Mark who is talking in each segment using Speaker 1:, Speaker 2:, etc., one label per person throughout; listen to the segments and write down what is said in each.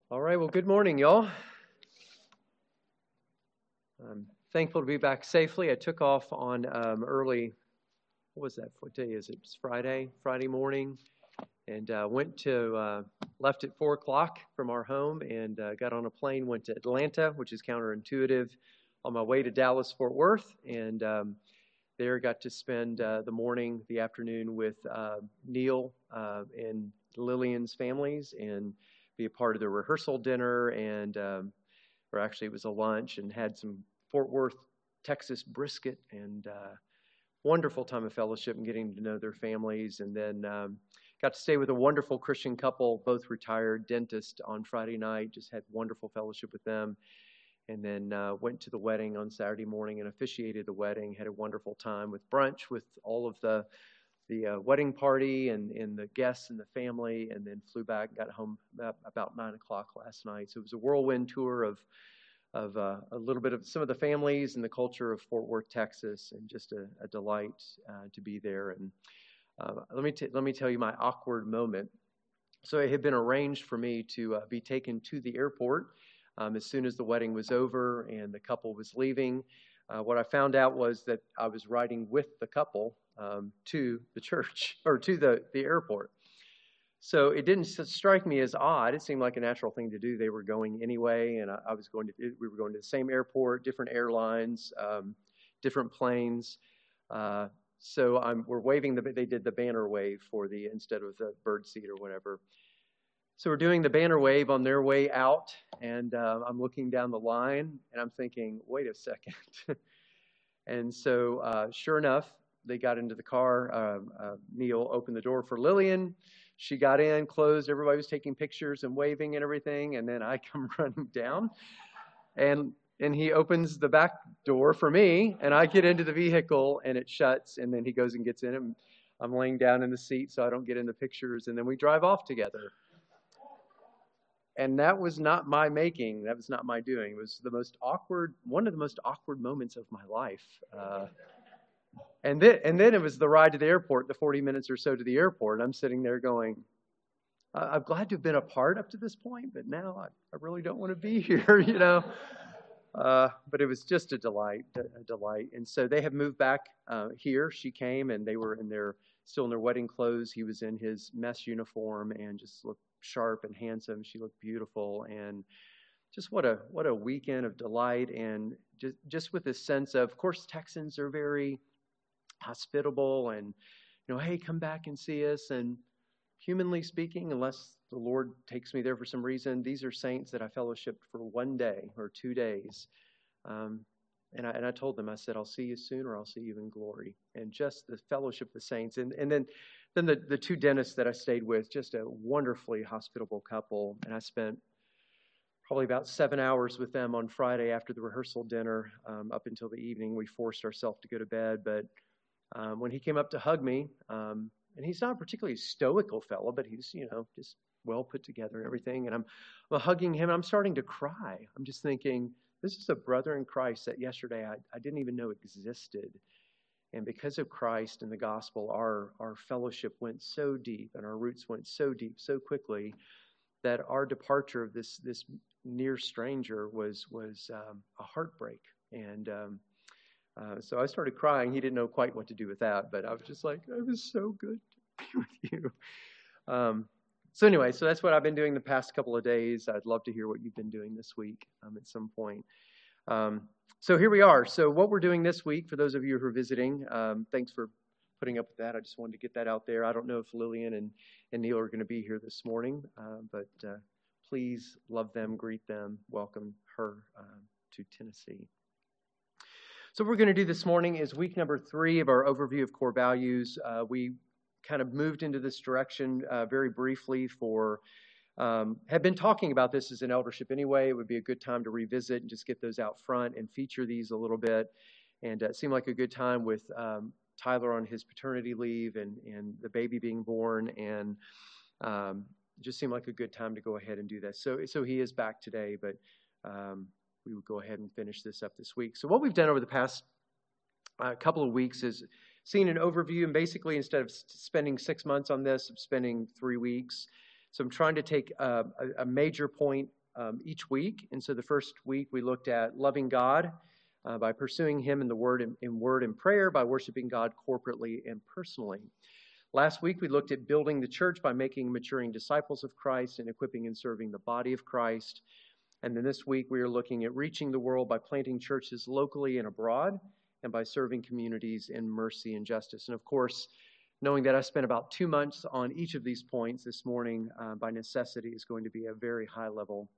Speaker 1: All right, well, good morning, y'all. I'm thankful to be back safely. I took off on early, what was that? What day is it? It's Friday morning, and left at 4 o'clock from our home and got on a plane, went to Atlanta, which is counterintuitive, on my way to Dallas, Fort Worth, and there got to spend the afternoon with Neil and Lillian's families and be a part of the rehearsal dinner or actually it was a lunch, and had some Fort Worth, Texas brisket and wonderful time of fellowship and getting to know their families. And then got to stay with a wonderful Christian couple, both retired dentists, on Friday night. Just had wonderful fellowship with them. And then went to the wedding on Saturday morning and officiated the wedding. Had a wonderful time with brunch with all of the wedding party and the guests and the family, and then flew back, got home about 9 o'clock last night. So it was a whirlwind tour of a little bit of some of the families and the culture of Fort Worth, Texas, and just a delight to be there. And let me tell you my awkward moment. So it had been arranged for me to be taken to the airport as soon as the wedding was over and the couple was leaving. What I found out was that I was riding with the couple to the church or to the airport. So it didn't strike me as odd. It seemed like a natural thing to do. They were going anyway, and we were going to the same airport, different airlines, different planes. We're waving they did the banner wave instead of the bird seat or whatever. So we're doing the banner wave on their way out, and I'm looking down the line, and I'm thinking, wait a second. And so sure enough, they got into the car. Neil opened the door for Lillian. She got in, closed. Everybody was taking pictures and waving and everything. And then I come running down, and he opens the back door for me, and I get into the vehicle, and it shuts. And then he goes and gets in, and I'm laying down in the seat so I don't get in the pictures. And then we drive off together. And that was not my making. That was not my doing. It was one of the most awkward moments of my life. And then it was the ride to the airport, the 40 minutes or so to the airport. I'm sitting there going, I'm glad to have been a part up to this point, but now I really don't want to be here, you know. But it was just a delight. And so they have moved back here. She came, and they were still in their wedding clothes. He was in his mess uniform and just looked sharp and handsome. She looked beautiful, and just what a weekend of delight. And just with this sense of course, Texans are very hospitable, and hey, come back and see us. And humanly speaking, unless the Lord takes me there for some reason, these are saints that I fellowshiped for 1 day or 2 days. And I told them, I said, I'll see you soon, or I'll see you in glory. And just the fellowship of the saints. And then the 2 dentists that I stayed with, just a wonderfully hospitable couple. And I spent probably about 7 hours with them on Friday after the rehearsal dinner up until the evening. We forced ourselves to go to bed. But when he came up to hug me, and he's not a particularly stoical fellow, but he's, just well put together and everything. And I'm hugging him, and I'm starting to cry. I'm just thinking, this is a brother in Christ that yesterday I didn't even know existed. And because of Christ and the gospel, our fellowship went so deep, and our roots went so deep so quickly that our departure of this near stranger was a heartbreak. And so I started crying. He didn't know quite what to do with that, but I was just like, it was so good to be with you. So anyway, so that's what I've been doing the past couple of days. I'd love to hear what you've been doing this week at some point. So here we are. So what we're doing this week, for those of you who are visiting, thanks for putting up with that. I just wanted to get that out there. I don't know if Lillian and Neil are going to be here this morning, but please love them, greet them, welcome her to Tennessee. So what we're going to do this morning is week number 3 of our overview of core values. We kind of moved into this direction very briefly had been talking about this as an eldership anyway. It would be a good time to revisit and just get those out front and feature these a little bit. And it seemed like a good time with Tyler on his paternity leave and the baby being born, and it just seemed like a good time to go ahead and do that. So he is back today, but we would go ahead and finish this up this week. So what we've done over the past couple of weeks is seen an overview, and basically instead of spending 6 months on this, I'm spending 3 weeks. So I'm trying to take a major point each week. And so the first week we looked at loving God by pursuing Him in the word and prayer, by worshiping God corporately and personally. Last week we looked at building the church by making maturing disciples of Christ and equipping and serving the body of Christ. And then this week we are looking at reaching the world by planting churches locally and abroad, and by serving communities in mercy and justice. And of course, knowing that I spent about 2 months on each of these points this morning, by necessity, is going to be a very high-level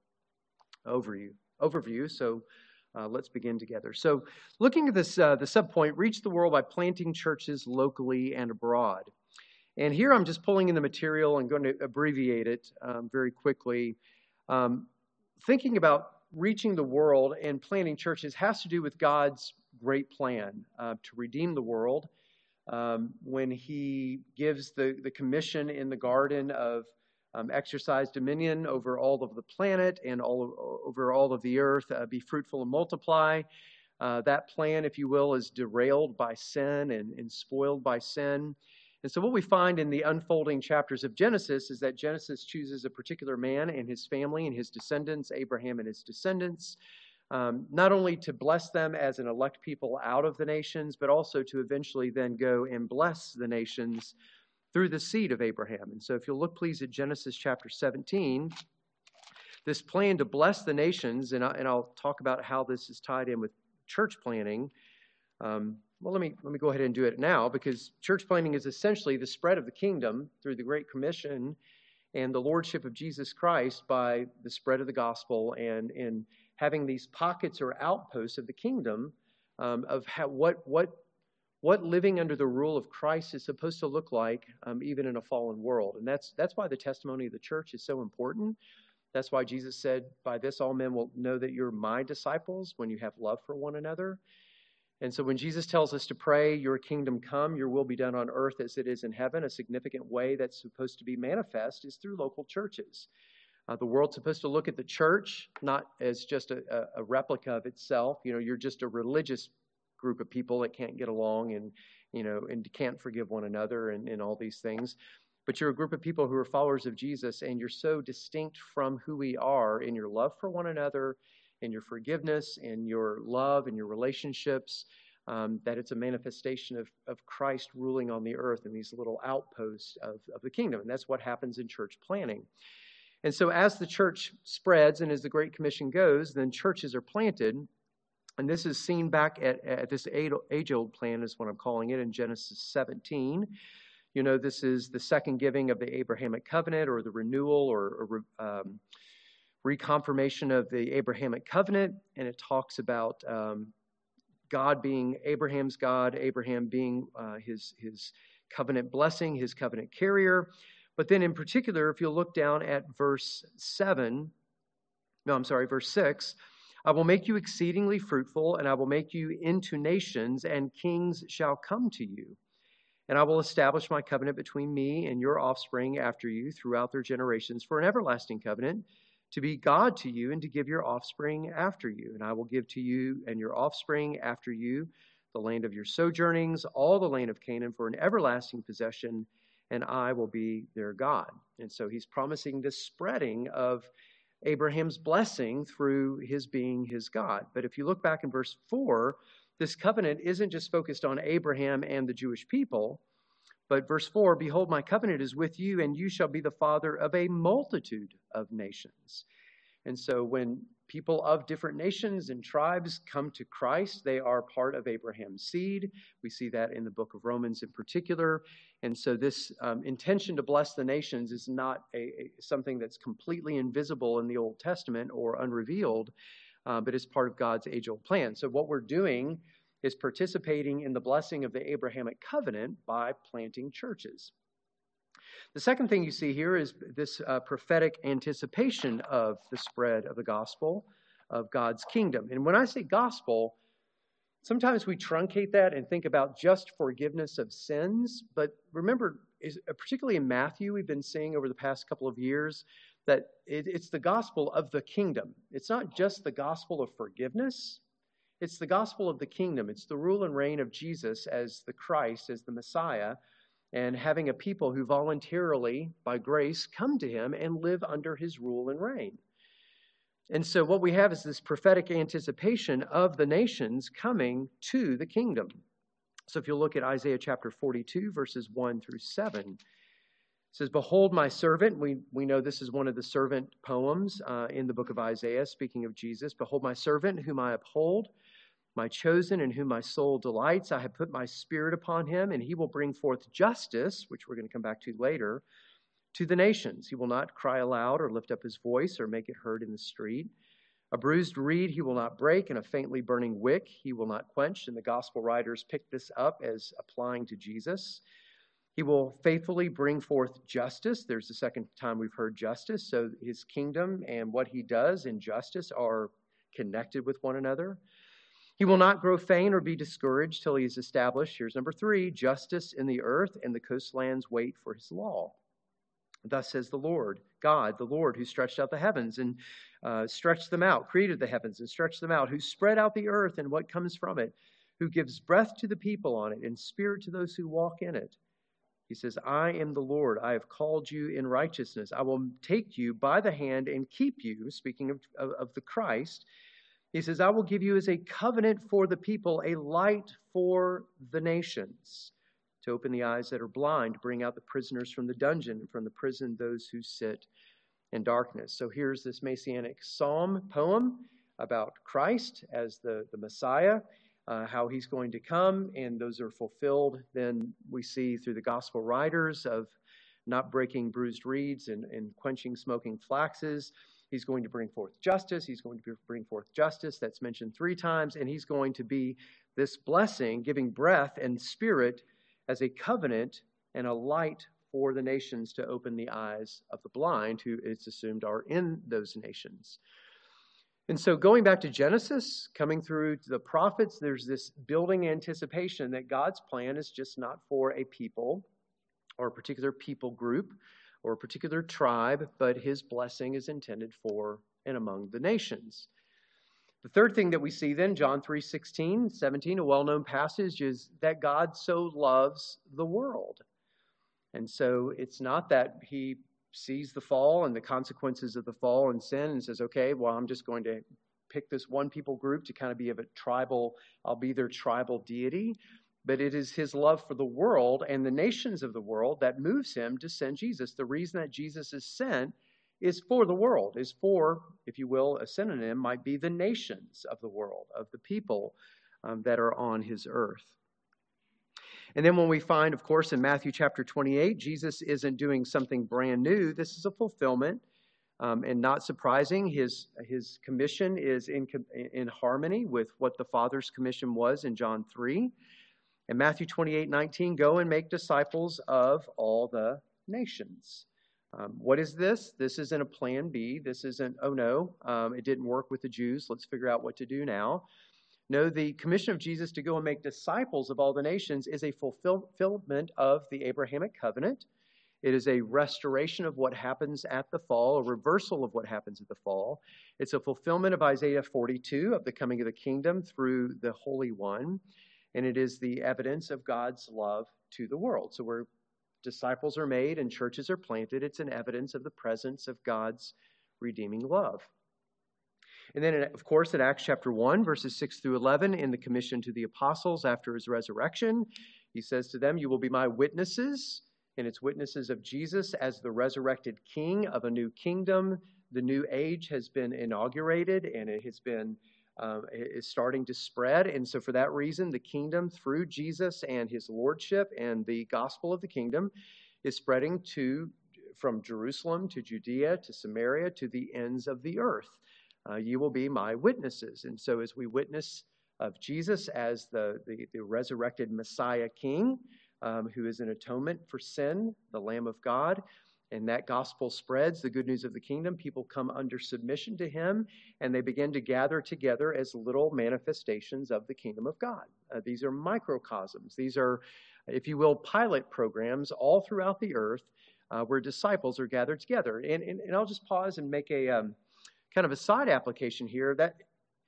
Speaker 1: overview. So let's begin together. So looking at this, the subpoint, reach the world by planting churches locally and abroad. And here I'm just pulling in the material and going to abbreviate it very quickly. Thinking about reaching the world and planting churches has to do with God's great plan to redeem the world. When He gives the commission in the garden of exercise dominion over all of the planet and over all of the earth, be fruitful and multiply. That plan, if you will, is derailed by sin and spoiled by sin. And so what we find in the unfolding chapters of Genesis is that Genesis chooses a particular man and his family and his descendants, Abraham and his descendants, not only to bless them as an elect people out of the nations, but also to eventually then go and bless the nations through the seed of Abraham. And so if you'll look please at Genesis chapter 17, this plan to bless the nations, and I'll talk about how this is tied in with church planting. Well, let me go ahead and do it now, because church planting is essentially the spread of the kingdom through the Great Commission and the lordship of Jesus Christ by the spread of the gospel and in having these pockets or outposts of the kingdom of what living under the rule of Christ is supposed to look like, even in a fallen world. And that's why the testimony of the church is so important. That's why Jesus said, "By this all men will know that you're my disciples, when you have love for one another." And so when Jesus tells us to pray, "Your kingdom come, your will be done on earth as it is in heaven," a significant way that's supposed to be manifest is through local churches. The world's supposed to look at the church not as just a replica of itself. You're just a religious group of people that can't get along and can't forgive one another and all these things. But you're a group of people who are followers of Jesus, and you're so distinct from who we are in your love for one another, in your forgiveness, in your love, in your relationships, that it's a manifestation of Christ ruling on the earth in these little outposts of the kingdom. And that's what happens in church planting. And so as the church spreads and as the Great Commission goes, then churches are planted. And this is seen back at this age-old plan, is what I'm calling it, in Genesis 17. This is the second giving of the Abrahamic covenant, or the renewal or reconfirmation of the Abrahamic covenant. And it talks about God being Abraham's God, Abraham being his covenant blessing, his covenant carrier. But then in particular, if you'll look down at verse 6, "I will make you exceedingly fruitful, and I will make you into nations, and kings shall come to you. And I will establish my covenant between me and your offspring after you throughout their generations for an everlasting covenant, to be God to you and to give your offspring after you. And I will give to you and your offspring after you the land of your sojournings, all the land of Canaan, for an everlasting possession, and I will be their God." And so he's promising this spreading of Abraham's blessing through his being his God. But if you look back in verse 4, this covenant isn't just focused on Abraham and the Jewish people, but verse 4, "Behold, my covenant is with you, and you shall be the father of a multitude of nations." And so when people of different nations and tribes come to Christ, they are part of Abraham's seed. We see that in the book of Romans in particular. And so this intention to bless the nations is not something that's completely invisible in the Old Testament or unrevealed, but is part of God's age-old plan. So what we're doing is participating in the blessing of the Abrahamic covenant by planting churches. The second thing you see here is this prophetic anticipation of the spread of the gospel of God's kingdom. And when I say gospel, sometimes we truncate that and think about just forgiveness of sins. But remember, particularly in Matthew, we've been seeing over the past couple of years that it's the gospel of the kingdom. It's not just the gospel of forgiveness. It's the gospel of the kingdom. It's the rule and reign of Jesus as the Christ, as the Messiah. and having a people who voluntarily, by grace, come to him and live under his rule and reign. And so what we have is this prophetic anticipation of the nations coming to the kingdom. So if you look at Isaiah chapter 42, verses 1 through 7, it says, "Behold my servant." We know this is one of the servant poems in the book of Isaiah, speaking of Jesus. "Behold my servant, whom I uphold, my chosen, in whom my soul delights. I have put my spirit upon him, and he will bring forth justice," which we're going to come back to later, "to the nations. He will not cry aloud or lift up his voice or make it heard in the street. A bruised reed he will not break, and a faintly burning wick he will not quench." And the gospel writers pick this up as applying to Jesus. "He will faithfully bring forth justice." There's the second time we've heard justice. So his kingdom and what he does in justice are connected with one another. "He will not grow faint or be discouraged till he is established." Here's number 3, "justice in the earth, and the coastlands wait for his law. Thus says the Lord, God, the Lord, who stretched out the heavens and stretched them out, created the heavens and stretched them out, who spread out the earth and what comes from it, who gives breath to the people on it and spirit to those who walk in it. He says, I am the Lord. I have called you in righteousness. I will take you by the hand and keep you," speaking of the Christ. He says, "I will give you as a covenant for the people, a light for the nations, to open the eyes that are blind, to bring out the prisoners from the dungeon, and from the prison those who sit in darkness." So here's this Messianic psalm poem about Christ as the Messiah, how he's going to come, and those are fulfilled. Then we see through the gospel writers of not breaking bruised reeds and quenching smoking flaxes. He's going to bring forth justice. He's going to bring forth justice. That's mentioned 3 times. And he's going to be this blessing, giving breath and spirit as a covenant and a light for the nations, to open the eyes of the blind, who it's assumed are in those nations. And so going back to Genesis, coming through to the prophets, there's this building anticipation that God's plan is just not for a people or a particular people group or a particular tribe, but his blessing is intended for and among the nations. The third thing that we see then, John 3:16, 17, a well-known passage, is that God so loves the world. And so it's not that he sees the fall and the consequences of the fall and sin and says, okay, well, I'm just going to pick this one people group to kind of be of a tribal, I'll be their tribal deity. But it is his love for the world and the nations of the world that moves him to send Jesus. The reason that Jesus is sent is for the world, is for, if you will, a synonym might be the nations of the world, of the people that are on his earth. And then when we find, of course, in Matthew chapter 28, Jesus isn't doing something brand new. This is a fulfillment. And not surprising, his commission is in harmony with what the Father's commission was in John 3. In Matthew 28:19, "Go and make disciples of all the nations." What is this? This isn't a plan B. This isn't, oh no, it didn't work with the Jews. Let's figure out what to do now. No, the commission of Jesus to go and make disciples of all the nations is a fulfillment of the Abrahamic covenant. It is a restoration of what happens at the fall, a reversal of what happens at the fall. It's a fulfillment of Isaiah 42, of the coming of the kingdom through the Holy One. And it is the evidence of God's love to the world. So where disciples are made and churches are planted, it's an evidence of the presence of God's redeeming love. And then, of course, in Acts chapter 1, verses 6 through 11, in the commission to the apostles after his resurrection, he says to them, "You will be my witnesses," and it's witnesses of Jesus as the resurrected king of a new kingdom. The new age has been inaugurated, and it has been is starting to spread. And so for that reason, the kingdom through Jesus and his lordship and the gospel of the kingdom is spreading from Jerusalem to Judea to Samaria to the ends of the earth. You will be my witnesses. And so as we witness of Jesus as the resurrected Messiah King, who is an atonement for sin, the Lamb of God, and that gospel spreads, the good news of the kingdom, people come under submission to him, and they begin to gather together as little manifestations of the kingdom of God. These are microcosms. These are, if you will, pilot programs all throughout the earth where disciples are gathered together. And I'll just pause and make a kind of a side application here, that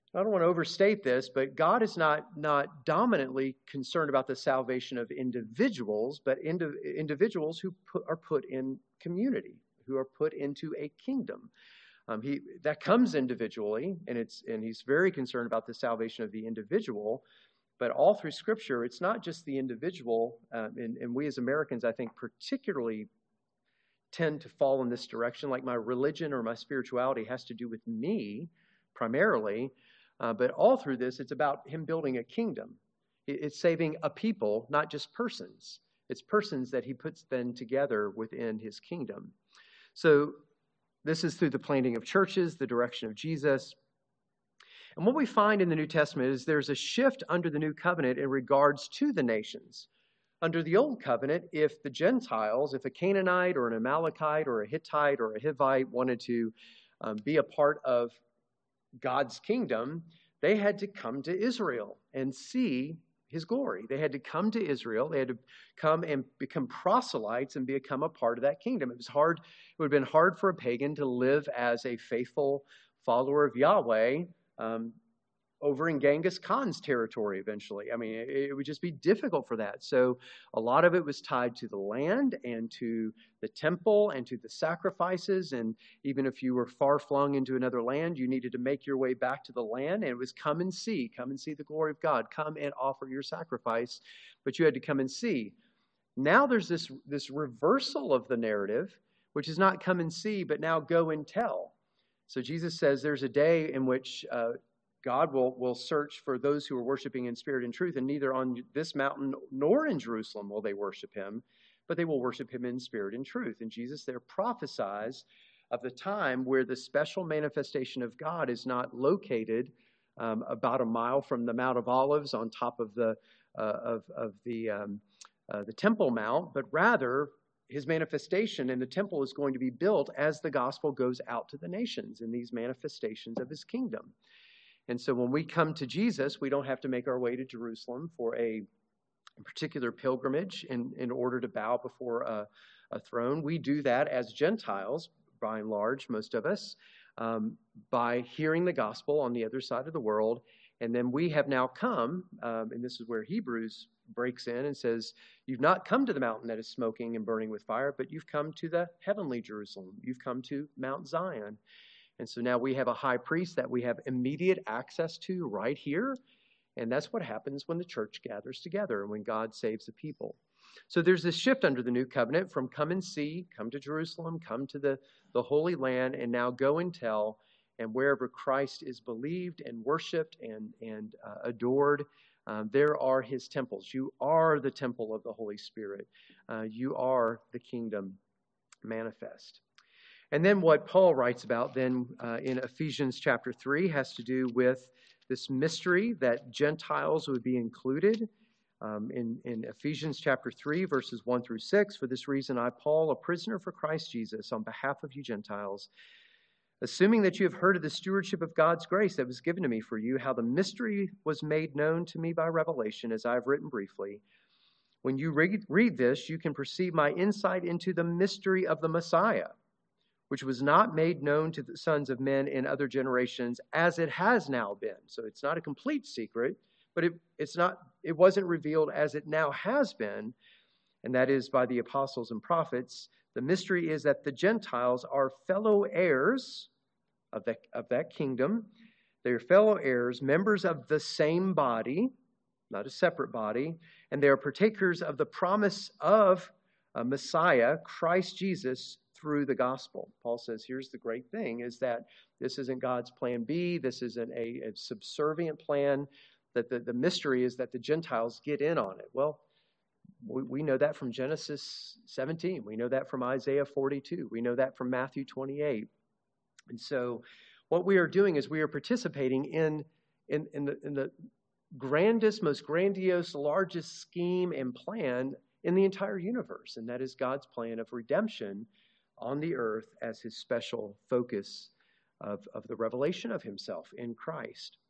Speaker 1: I don't want to overstate this, but God is not dominantly concerned about the salvation of individuals, but individuals who are put in community, who are put into a kingdom. That comes individually, and he's very concerned about the salvation of the individual. But all through Scripture, it's not just the individual, and we as Americans, I think, particularly tend to fall in this direction. Like my religion or my spirituality has to do with me primarily. But all through this, it's about him building a kingdom. It's saving a people, not just persons. It's persons that he puts then together within his kingdom. So this is through the planting of churches, the direction of Jesus. And what we find in the New Testament is there's a shift under the new covenant in regards to the nations. Under the old covenant, if the Gentiles, if a Canaanite or an Amalekite or a Hittite or a Hivite wanted to be a part of God's kingdom, they had to come to Israel and see his glory. They had to come to Israel. They had to come and become proselytes and become a part of that kingdom. It was hard. It would have been hard for a pagan to live as a faithful follower of Yahweh over in Genghis Khan's territory eventually. I mean, it would just be difficult for that. So a lot of it was tied to the land and to the temple and to the sacrifices. And even if you were far flung into another land, you needed to make your way back to the land. And it was come and see the glory of God, come and offer your sacrifice. But you had to come and see. Now there's this reversal of the narrative, which is not come and see, but now go and tell. So Jesus says there's a day in which God will search for those who are worshiping in spirit and truth, and neither on this mountain nor in Jerusalem will they worship him, but they will worship him in spirit and truth. And Jesus there prophesies of the time where the special manifestation of God is not located about a mile from the Mount of Olives on top of the Temple Mount, but rather his manifestation in the temple is going to be built as the gospel goes out to the nations in these manifestations of his kingdom. And so when we come to Jesus, we don't have to make our way to Jerusalem for a particular pilgrimage in order to bow before a throne. We do that as Gentiles, by and large, most of us, by hearing the gospel on the other side of the world. And then we have now come, and this is where Hebrews breaks in and says, you've not come to the mountain that is smoking and burning with fire, but you've come to the heavenly Jerusalem. You've come to Mount Zion. And so now we have a high priest that we have immediate access to right here. And that's what happens when the church gathers together and when God saves the people. So there's this shift under the new covenant from come and see, come to Jerusalem, come to the Holy Land, and now go and tell. And wherever Christ is believed and worshiped and adored, there are his temples. You are the temple of the Holy Spirit. You are the kingdom manifest. And then what Paul writes about then in Ephesians chapter 3 has to do with this mystery that Gentiles would be included. In Ephesians chapter 3, verses 1 through 6, for this reason I, Paul, a prisoner for Christ Jesus, on behalf of you Gentiles, assuming that you have heard of the stewardship of God's grace that was given to me for you, how the mystery was made known to me by revelation, as I have written briefly. When you read this, you can perceive my insight into the mystery of the Messiah, which was not made known to the sons of men in other generations, as it has now been. So it's not a complete secret, but it wasn't revealed as it now has been, and that is by the apostles and prophets. The mystery is that the Gentiles are fellow heirs of that kingdom. They are fellow heirs, members of the same body, not a separate body, and they are partakers of the promise of Messiah, Christ Jesus, through the gospel. Paul says, here's the great thing, is that this isn't God's plan B. This isn't a subservient plan. That the mystery is that the Gentiles get in on it. Well, we know that from Genesis 17. We know that from Isaiah 42. We know that from Matthew 28. And so what we are doing is we are participating in the grandest, most grandiose, largest scheme and plan in the entire universe. And that is God's plan of redemption on the earth as his special focus of the revelation of himself in Christ.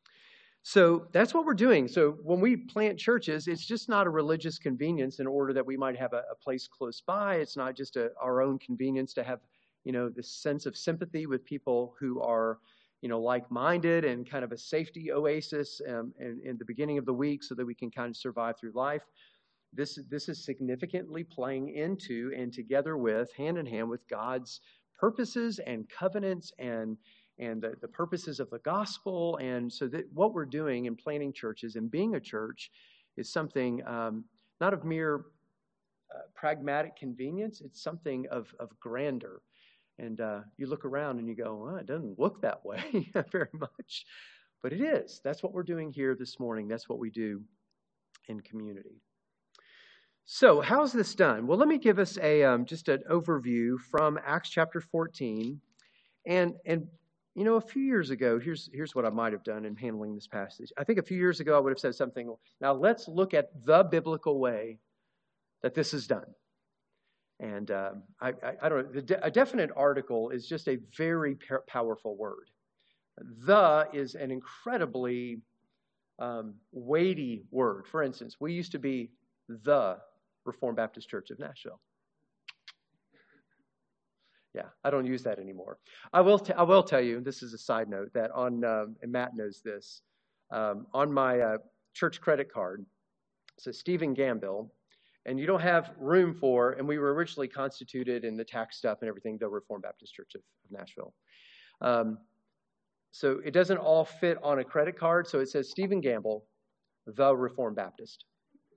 Speaker 1: So that's what we're doing. So when we plant churches, it's just not a religious convenience in order that we might have a place close by. It's not just our own convenience to have, this sense of sympathy with people who are, like-minded and kind of a safety oasis in the beginning of the week so that we can kind of survive through life. This is significantly playing into and together with, hand in hand with God's purposes and covenants and the purposes of the gospel. And so that what we're doing in planting churches and being a church is something not of mere pragmatic convenience. It's something of grandeur. And you look around and you go, well, it doesn't look that way very much. But it is. That's what we're doing here this morning. That's what we do in community. So how's this done? Well, let me give us just an overview from Acts chapter 14. And a few years ago, here's what I might have done in handling this passage. I think a few years ago I would have said something. Now let's look at the biblical way that this is done. And I don't know. A definite article is just a very powerful word. The is an incredibly weighty word. For instance, we used to be the Reformed Baptist Church of Nashville. Yeah, I don't use that anymore. I will tell you, this is a side note, that and Matt knows this, on my church credit card, it says Stephen Gambill, and you don't have room for, and we were originally constituted in the tax stuff and everything, the Reformed Baptist Church of Nashville. So it doesn't all fit on a credit card, so it says Stephen Gambill, the Reformed Baptist.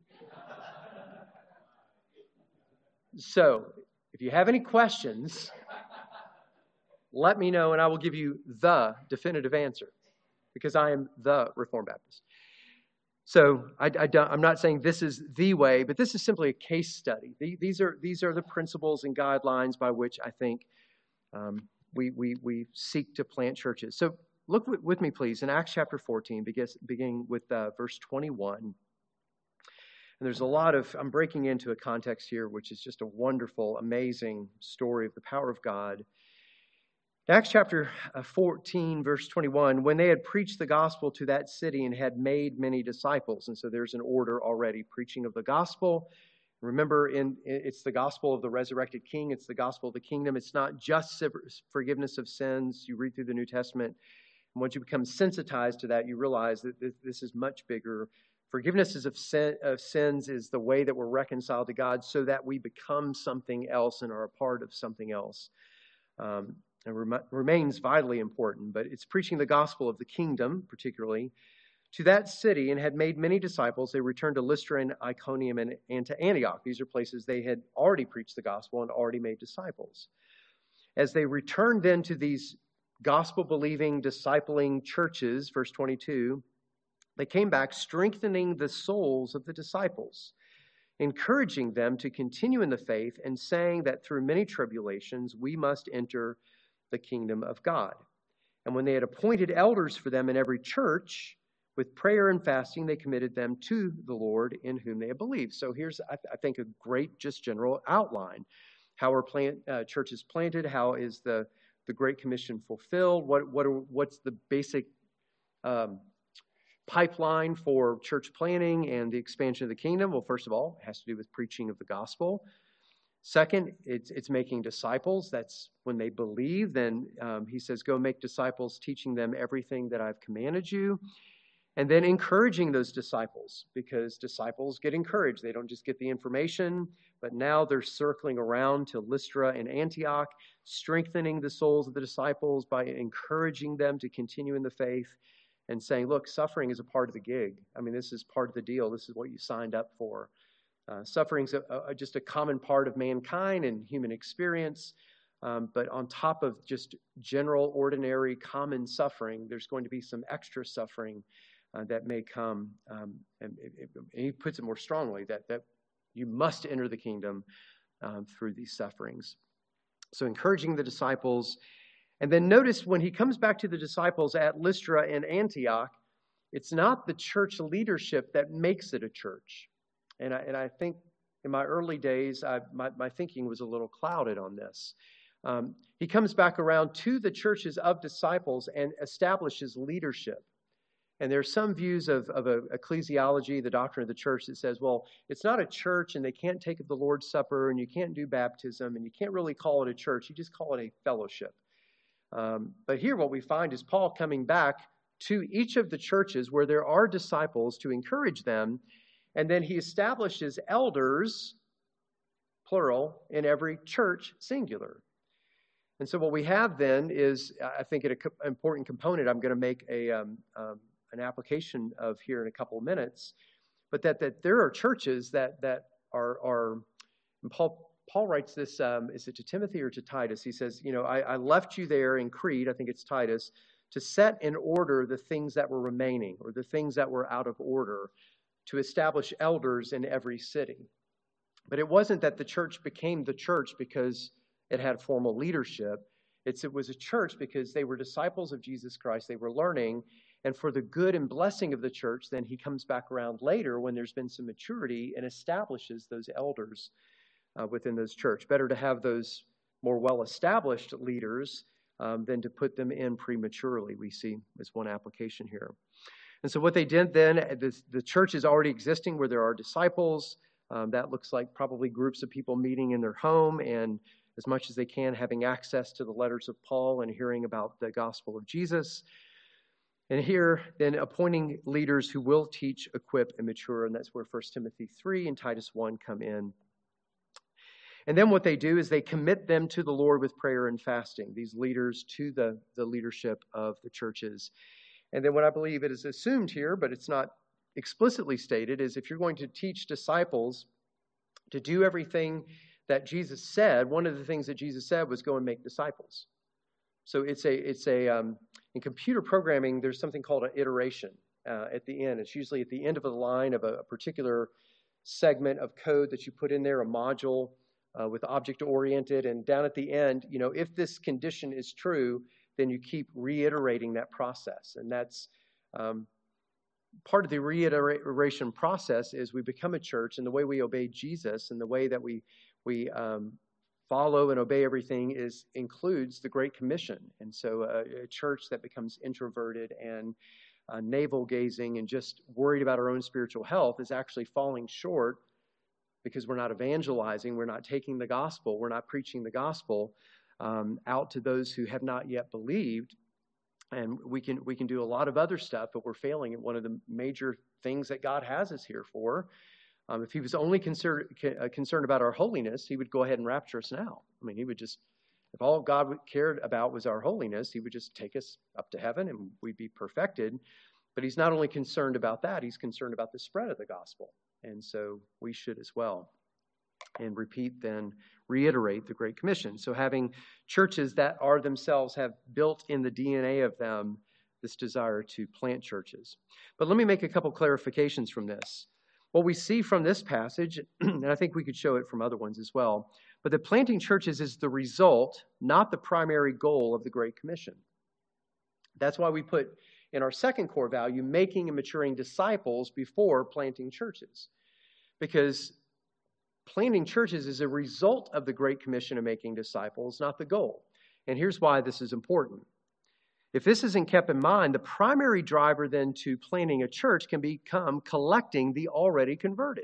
Speaker 1: So if you have any questions, let me know and I will give you the definitive answer, because I am the Reformed Baptist. So I'm not saying this is the way, but this is simply a case study. These are the principles and guidelines by which I think we seek to plant churches. So look with me, please, in Acts chapter 14, beginning with verse 21. And there's a lot of, I'm breaking into a context here, which is just a wonderful, amazing story of the power of God. Acts chapter 14, verse 21, when they had preached the gospel to that city and had made many disciples. And so there's an order already, preaching of the gospel. Remember, it's the gospel of the resurrected King. It's the gospel of the kingdom. It's not just forgiveness of sins. You read through the New Testament, and once you become sensitized to that, you realize that this is much bigger. Forgiveness of sins is the way that we're reconciled to God so that we become something else and are a part of something else. And remains vitally important, but it's preaching the gospel of the kingdom, particularly, to that city, and had made many disciples. They returned to Lystra and Iconium and to Antioch. These are places they had already preached the gospel and already made disciples. As they returned then to these gospel-believing, discipling churches, verse 22, they came back strengthening the souls of the disciples, encouraging them to continue in the faith and saying that through many tribulations we must enter the kingdom of God. And when they had appointed elders for them in every church, with prayer and fasting, they committed them to the Lord in whom they had believed. So here's, I think, a great just general outline. How are churches planted? How is the Great Commission fulfilled? What's the basic pipeline for church planning and the expansion of the kingdom? Well, first of all, it has to do with preaching of the gospel. Second, it's making disciples. That's when they believe. Then he says, go make disciples, teaching them everything that I've commanded you. And then encouraging those disciples, because disciples get encouraged. They don't just get the information, but now they're circling around to Lystra and Antioch, strengthening the souls of the disciples by encouraging them to continue in the faith and saying, look, suffering is a part of the gig. I mean, this is part of the deal. This is what you signed up for. Suffering's just a common part of mankind and human experience. But on top of just general, ordinary, common suffering, there's going to be some extra suffering that may come. And he puts it more strongly, that you must enter the kingdom through these sufferings. So encouraging the disciples. And then notice when he comes back to the disciples at Lystra and Antioch, it's not the church leadership that makes it a church. And I think in my early days, my thinking was a little clouded on this. He comes back around to the churches of disciples and establishes leadership. And there are some views of ecclesiology, the doctrine of the church, that says, well, it's not a church and they can't take the Lord's Supper and you can't do baptism and you can't really call it a church. You just call it a fellowship. But here what we find is Paul coming back to each of the churches where there are disciples to encourage them, and then he establishes elders, plural, in every church, singular. And so what we have then is, I think, an important component I'm going to make an application of here in a couple of minutes, but that there are churches that are and Paul writes this, is it to Timothy or to Titus? He says, I left you there in Crete, I think it's Titus, to set in order the things that were remaining or the things that were out of order, to establish elders in every city. But it wasn't that the church became the church because it had formal leadership. It was a church because they were disciples of Jesus Christ. They were learning. And for the good and blessing of the church, then he comes back around later when there's been some maturity and establishes those elders within those church. Better to have those more well-established leaders than to put them in prematurely, we see as one application here. And so what they did then, the church is already existing where there are disciples. That looks like probably groups of people meeting in their home and as much as they can having access to the letters of Paul and hearing about the gospel of Jesus. And here, then, appointing leaders who will teach, equip, and mature, and that's where 1 Timothy 3 and Titus 1 come in. And then what they do is they commit them to the Lord with prayer and fasting, these leaders to the leadership of the churches. And then what I believe it is assumed here, but it's not explicitly stated, is if you're going to teach disciples to do everything that Jesus said, one of the things that Jesus said was go and make disciples. So it's in computer programming, there's something called an iteration at the end. It's usually at the end of a line of a particular segment of code that you put in there, a module with object-oriented, and down at the end, if this condition is true, then you keep reiterating that process. And that's part of the reiteration process is we become a church, and the way we obey Jesus and the way that we follow and obey everything includes the Great Commission. And so a church that becomes introverted and navel-gazing and just worried about our own spiritual health is actually falling short because we're not evangelizing, we're not taking the gospel, we're not preaching the gospel out to those who have not yet believed. And we can do a lot of other stuff, but we're failing at one of the major things that God has us here for. If he was only concerned about our holiness, he would go ahead and rapture us now. I mean, he would just, if all God cared about was our holiness, he would just take us up to heaven and we'd be perfected. But he's not only concerned about that, he's concerned about the spread of the gospel. And so we should as well. And reiterate the Great Commission. So having churches that are themselves have built in the DNA of them this desire to plant churches. But let me make a couple clarifications from this. What we see from this passage, and I think we could show it from other ones as well, but that planting churches is the result, not the primary goal of the Great Commission. That's why we put in our second core value, making and maturing disciples before planting churches. Because planting churches is a result of the Great Commission of making disciples, not the goal. And here's why this is important. If this isn't kept in mind, the primary driver then to planting a church can become collecting the already converted.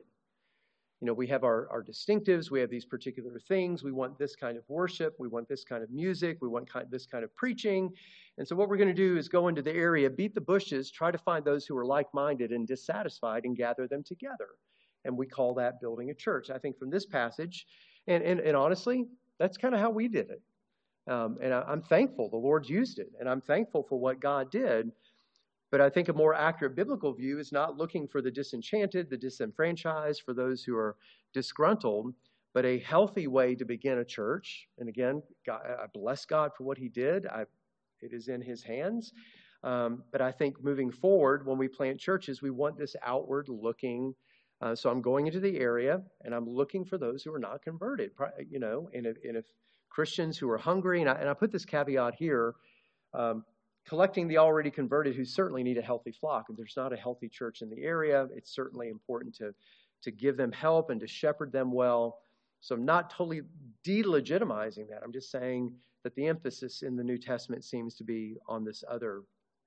Speaker 1: We have our distinctives, we have these particular things, we want this kind of worship, we want this kind of music, we want this kind of preaching. And so what we're going to do is go into the area, beat the bushes, try to find those who are like-minded and dissatisfied and gather them together. And we call that building a church. I think from this passage, and honestly, that's kind of how we did it. And I'm thankful the Lord used it, and I'm thankful for what God did. But I think a more accurate biblical view is not looking for the disenchanted, the disenfranchised, for those who are disgruntled, but a healthy way to begin a church. And again, God, I bless God for what he did. It is in his hands. But I think moving forward, when we plant churches, we want this outward looking. So I'm going into the area, and I'm looking for those who are not converted, and if Christians who are hungry, and I put this caveat here, collecting the already converted who certainly need a healthy flock. If there's not a healthy church in the area, it's certainly important to give them help and to shepherd them well. So I'm not totally delegitimizing that. I'm just saying that the emphasis in the New Testament seems to be on this other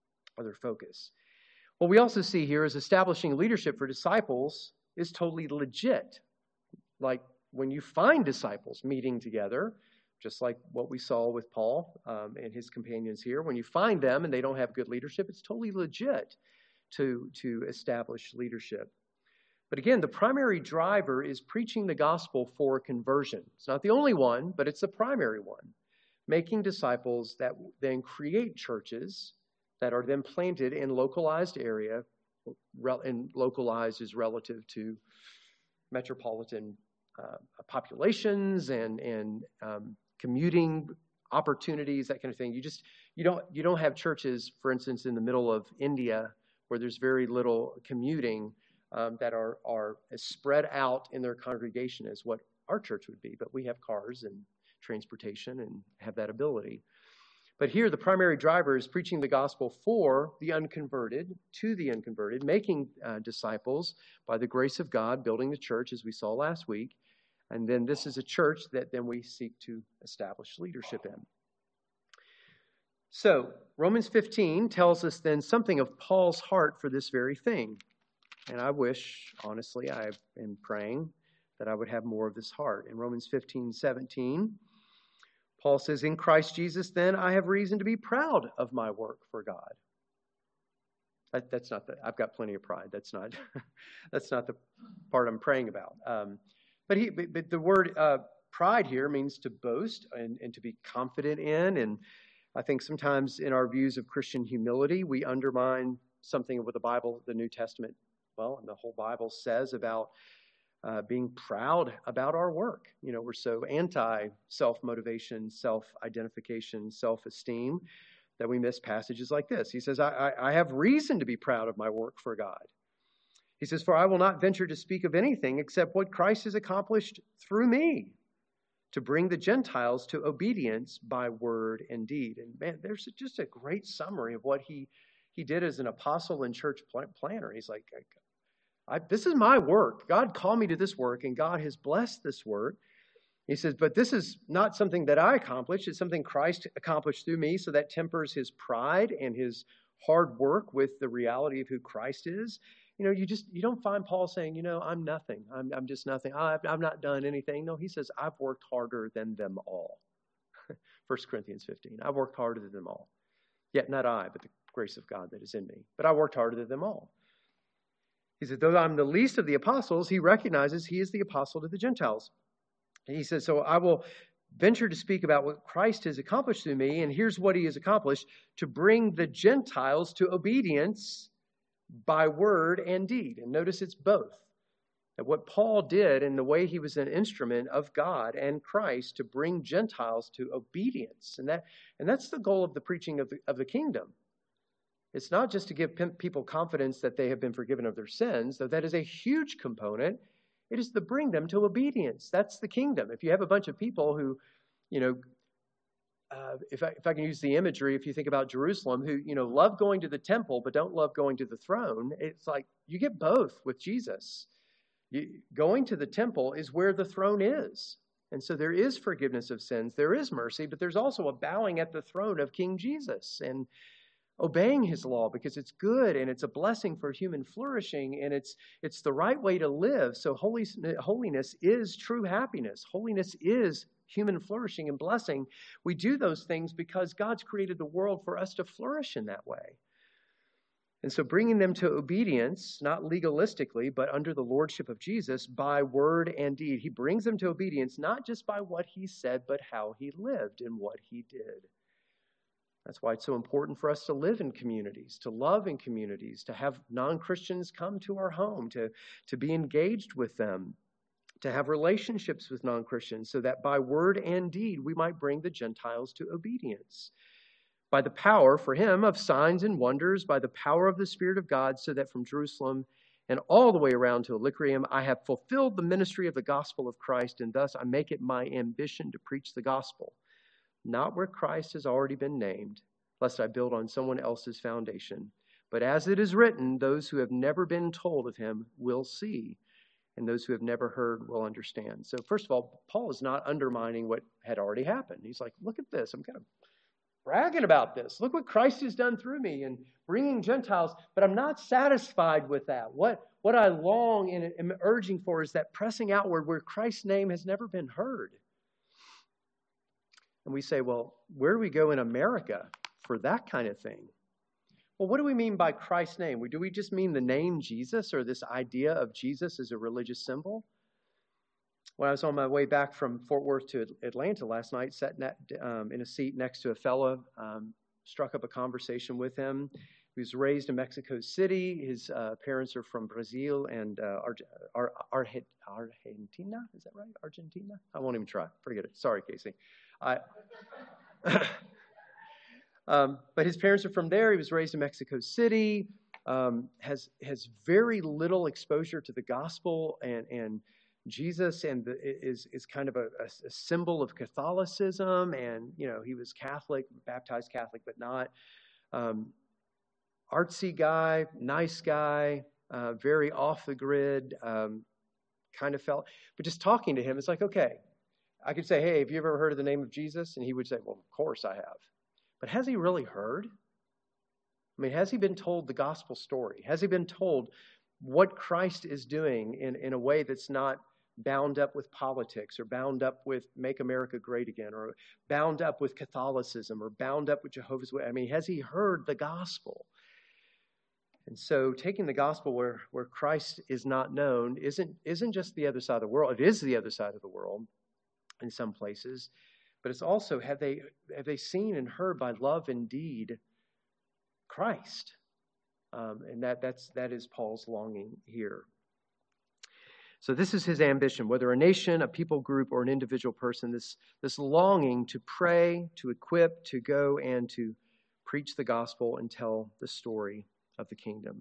Speaker 1: focus. What we also see here is establishing leadership for disciples is totally legit. Like when you find disciples meeting together, just like what we saw with Paul and his companions here. When you find them and they don't have good leadership, it's totally legit to establish leadership. But again, the primary driver is preaching the gospel for conversion. It's not the only one, but it's the primary one. Making disciples that then create churches that are then planted in localized area, and localized is relative to metropolitan populations and commuting opportunities, that kind of thing. You don't have churches, for instance, in the middle of India where there's very little commuting that are as spread out in their congregation as what our church would be. But we have cars and transportation and have that ability. But here the primary driver is preaching the gospel for the unconverted, to the unconverted, making disciples by the grace of God, building the church as we saw last week. And then this is a church that then we seek to establish leadership in. So Romans 15 tells us then something of Paul's heart for this very thing. And I wish, honestly, I am praying that I would have more of this heart. In Romans 15:17, Paul says, in Christ Jesus, then, I have reason to be proud of my work for God. That's not I've got plenty of pride. That's not the part I'm praying about. But the word pride here means to boast and to be confident in. And I think sometimes in our views of Christian humility, we undermine something of what the Bible, the New Testament, and the whole Bible says about being proud about our work. We're so anti-self-motivation, self-identification, self-esteem that we miss passages like this. He says, I have reason to be proud of my work for God. He says, for I will not venture to speak of anything except what Christ has accomplished through me to bring the Gentiles to obedience by word and deed. And man, there's just a great summary of what he did as an apostle and church planner. He's like, this is my work. God called me to this work, and God has blessed this work. He says, but this is not something that I accomplished. It's something Christ accomplished through me, so that tempers his pride and his hard work with the reality of who Christ is. You don't find Paul saying, I'm nothing. I'm just nothing. I've not done anything. No, he says, I've worked harder than them all. 1 Corinthians 15. I've worked harder than them all. Yet not I, but the grace of God that is in me. But I worked harder than them all. He said, though I'm the least of the apostles, he recognizes he is the apostle to the Gentiles. And he says, so I will venture to speak about what Christ has accomplished through me, and here's what he has accomplished, to bring the Gentiles to obedience by word and deed. And notice it's both. That what Paul did in the way he was an instrument of God and Christ to bring Gentiles to obedience. And that's the goal of the preaching of the kingdom. It's not just to give people confidence that they have been forgiven of their sins, though that is a huge component. It is to bring them to obedience. That's the kingdom. If you have a bunch of people who, if I can use the imagery, if you think about Jerusalem, who, love going to the temple but don't love going to the throne, it's like you get both with Jesus. Going to the temple is where the throne is. And so there is forgiveness of sins. There is mercy, but there's also a bowing at the throne of King Jesus and obeying his law because it's good and it's a blessing for human flourishing and it's the right way to live. So holiness is true happiness. Holiness is human flourishing and blessing. We do those things because God's created the world for us to flourish in that way. And so bringing them to obedience, not legalistically, but under the lordship of Jesus by word and deed. He brings them to obedience not just by what he said, but how he lived and what he did. That's why it's so important for us to live in communities, to love in communities, to have non-Christians come to our home, to be engaged with them, to have relationships with non-Christians, so that by word and deed we might bring the Gentiles to obedience. By the power, for him, of signs and wonders, by the power of the Spirit of God, so that from Jerusalem and all the way around to Illyricum I have fulfilled the ministry of the gospel of Christ, and thus I make it my ambition to preach the gospel. Not where Christ has already been named, lest I build on someone else's foundation. But as it is written, those who have never been told of him will see, and those who have never heard will understand. So first of all, Paul is not undermining what had already happened. He's like, look at this. I'm kind of bragging about this. Look what Christ has done through me and bringing Gentiles. But I'm not satisfied with that. What I long and am urging for is that pressing outward where Christ's name has never been heard. And we say, well, where do we go in America for that kind of thing? Well, what do we mean by Christ's name? Do we just mean the name Jesus, or this idea of Jesus as a religious symbol? When I was on my way back from Fort Worth to Atlanta last night, sat in a seat next to a fellow, struck up a conversation with him. He was raised in Mexico City. His parents are from Brazil and Argentina. Is that right? Argentina? I won't even try. Forget it. Sorry, Casey. But his parents are from there. He was raised in Mexico City. Has very little exposure to the gospel and Jesus, and is kind of a symbol of Catholicism. And he was Catholic, baptized Catholic, but not artsy guy, nice guy, very off the grid. Kind of felt, but just talking to him, it's like, okay, I could say, hey, have you ever heard of the name of Jesus? And he would say, well, of course I have. But has he really heard? I mean, has he been told the gospel story? Has he been told what Christ is doing in a way that's not bound up with politics, or bound up with Make America Great Again, or bound up with Catholicism, or bound up with Jehovah's Witnesses? I mean, has he heard the gospel? And so taking the gospel where Christ is not known isn't just the other side of the world. It is the other side of the world in some places. But it's also, have they seen and heard by love and deed Christ? And that is Paul's longing here. So this is his ambition, whether a nation, a people group, or an individual person, this longing to pray, to equip, to go and to preach the gospel and tell the story of the kingdom.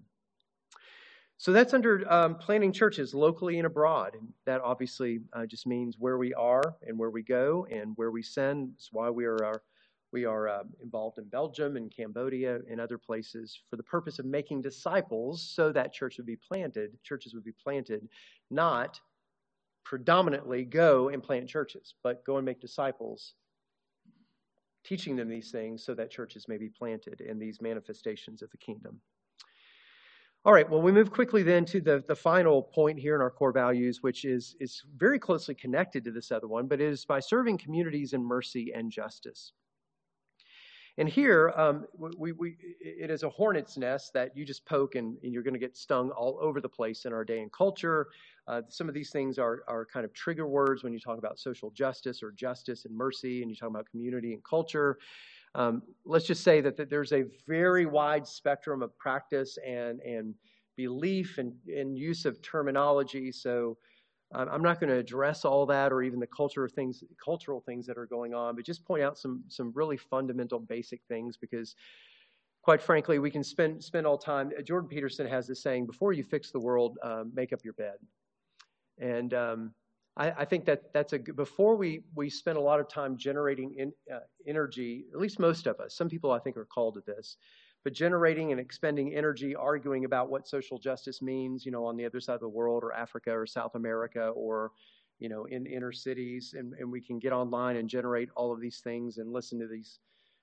Speaker 1: So that's under planting churches locally and abroad. And that obviously just means where we are and where we go and where we send. That's why we are involved in Belgium and Cambodia and other places for the purpose of making disciples, so that churches would be planted, not predominantly go and plant churches, but go and make disciples, teaching them these things so that churches may be planted in these manifestations of the kingdom. All right, well, we move quickly then to the final point here in our core values, which is very closely connected to this other one, but it is by serving communities in mercy and justice. And here, it is a hornet's nest that you just poke and you're going to get stung all over the place in our day and culture. Some of these things are kind of trigger words when you talk about social justice or justice and mercy, and you talk about community and culture. Let's just say that there's a very wide spectrum of practice and belief and use of terminology. So I'm not going to address all that or even the cultural things that are going on, but just point out some really fundamental basic things, because quite frankly, we can spend all time. Jordan Peterson has this saying, before you fix the world, make up your bed. And I think that's before we spend a lot of time generating energy, at least most of us. Some people I think are called to this, but generating and expending energy arguing about what social justice means, on the other side of the world, or Africa or South America, or, in inner cities, and we can get online and generate all of these things and listen to these,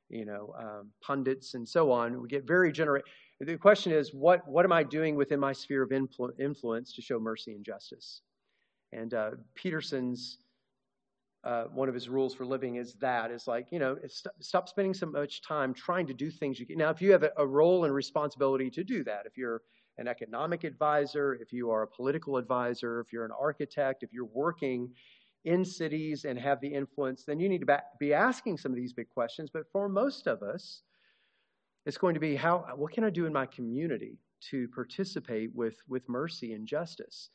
Speaker 1: pundits and so on. We get very The question is, what am I doing within my sphere of influence to show mercy and justice? And Peterson's, one of his rules for living is like, stop spending so much time trying to do things you can. Now, if you have a role and responsibility to do that, if you're an economic advisor, if you are a political advisor, if you're an architect, if you're working in cities and have the influence, then you need to be asking some of these big questions. But for most of us, it's going to be, what can I do in my community to participate with mercy and justice?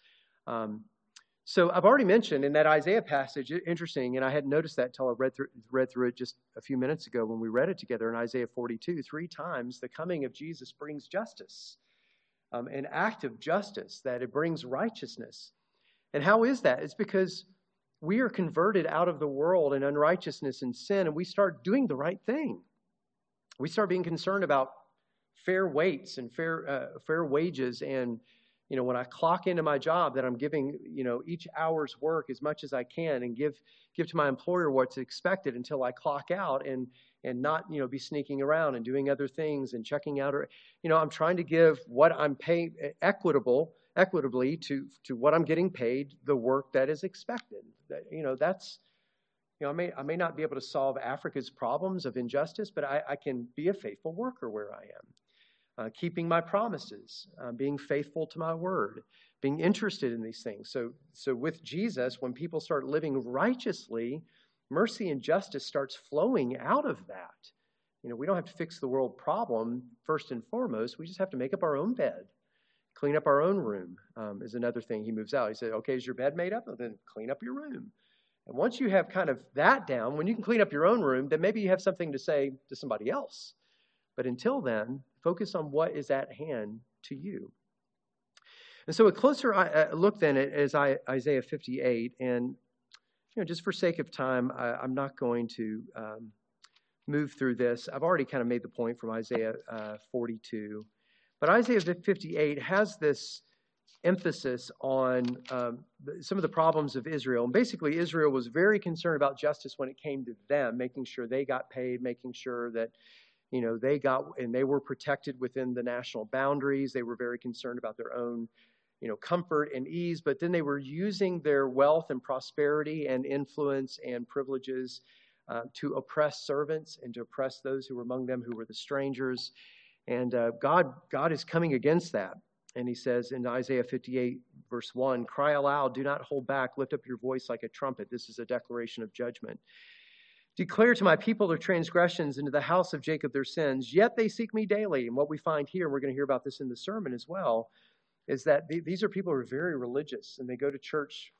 Speaker 1: So I've already mentioned in that Isaiah passage, interesting, and I hadn't noticed that until I read through it just a few minutes ago when we read it together in Isaiah 42. 3 times the coming of Jesus brings justice, an act of justice, that it brings righteousness. And how is that? It's because we are converted out of the world and unrighteousness and sin, and we start doing the right thing. We start being concerned about fair weights and fair wages, and when I clock into my job, that I'm giving, each hour's work as much as I can, and give to my employer what's expected until I clock out, and not, be sneaking around and doing other things and checking out, or, I'm trying to give what I'm paying equitably to what I'm getting paid, the work that is expected. That, I may not be able to solve Africa's problems of injustice, but I can be a faithful worker where I am, keeping my promises, being faithful to my word, being interested in these things. So with Jesus, when people start living righteously, mercy and justice starts flowing out of that. We don't have to fix the world problem first and foremost. We just have to make up our own bed. Clean up our own room is another thing he moves out. He said, okay, is your bed made up? Well, then clean up your room. And once you have kind of that down, when you can clean up your own room, then maybe you have something to say to somebody else. But until then, focus on what is at hand to you. And so a closer look then is Isaiah 58. And just for sake of time, I'm not going to move through this. I've already kind of made the point from Isaiah 42. But Isaiah 58 has this emphasis on some of the problems of Israel. And basically, Israel was very concerned about justice when it came to them, making sure they got paid, making sure that they were protected within the national boundaries. They were very concerned about their own comfort and ease, but then they were using their wealth and prosperity and influence and privileges to oppress servants and to oppress those who were among them who were the strangers. And God is coming against that. And he says in Isaiah 58, verse 1, cry aloud, do not hold back, lift up your voice like a trumpet. This is a declaration of judgment. Declare to my people their transgressions, and to the house of Jacob their sins, yet they seek me daily. And what we find here, and we're going to hear about this in the sermon as well, is that these are people who are very religious, and they go to church.